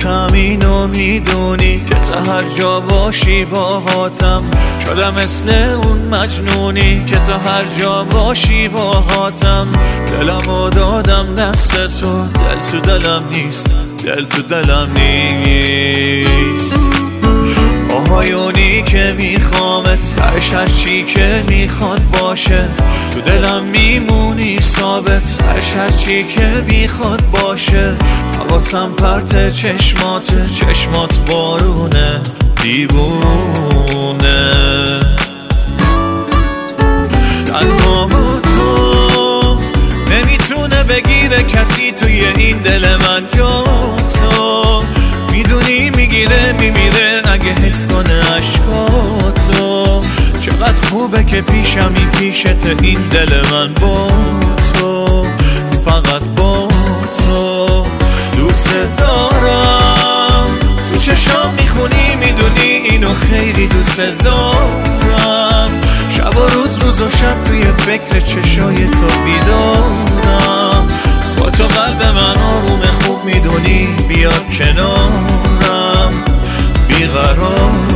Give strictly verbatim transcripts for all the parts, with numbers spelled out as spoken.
خودتم اینو میدونی که تا هر جا باشی باهاتم. شدم مثل اون مجنونی که تا هر جا باشی باهاتم. دلمو دادم دست تو، دل تو دلم نیست، دل تو دلم نیست. آهایونی که میخوامت، هرش هرچی که میخواد باشه. تو دلم میمونی ثابت، هرش هرچی که میخواد باشه. حواسم پرت چشمات، چشمات بارونه دیوونه. تنها با تو نمیتونه بگیره کسی توی این دل من جا تو. میدونی میگیره میمیره اگه حس کنه عشقاتو. چقدر خوبه که پیشمی پیشت این دل من با تو، فقط با تو. دوست دارم تو چشام میخونی، میدونی اینو خیلی دوست دارم. شب و روز روز و شب توی فکر چشای تو بیدارم. با تو قلب من آروم خوب میدونی، بیا کنارم بیقرارم.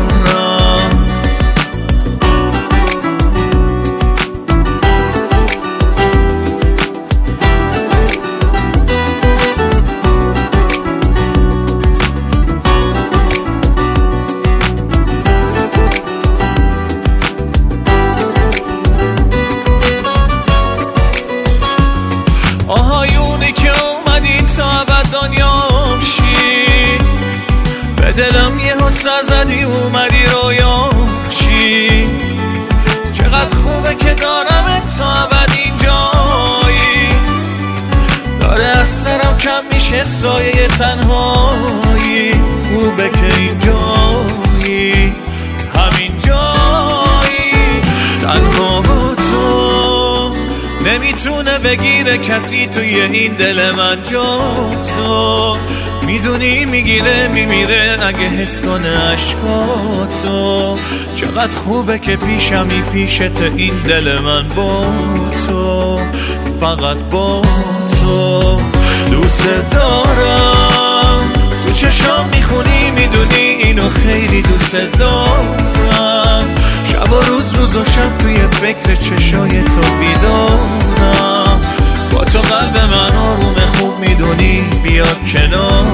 آهایونی که اومدی تا ابد دنیام شی. به دلم یه حسر زدی اومدی رویام شی. چقدر خوبه که دارمت تا ابد اینجایی. داره از سرم کم میشه سایه تنهایی. خوبه که اینجایی، همین جایی. تنها با تو نمیتونه بگیره کسی توی این دل من جا تو. میدونی میگیره میمیره اگه حس کنه عشقاتو. چقدر خوبه که پیشمی پیشت این دل من با تو، فقط با تو. دوست دارم تو چشام میخونی، میدونی اینو خیلی دوست دارم. شب و روز روز و شب توی فکر چشای تو بیدارم. با تو قلب من آروم خوب میدونی، بیا کنار